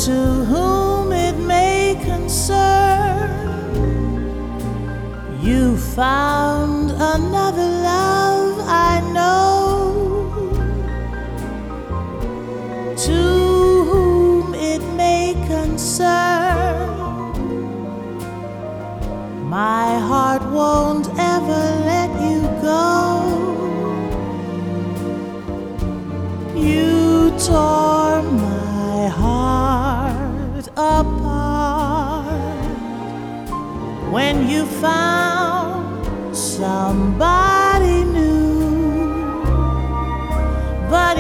to whom it may concern, you found another love, I know. To whom it may concern, my heart won't ever let you go. You tore my heart apart when you found somebody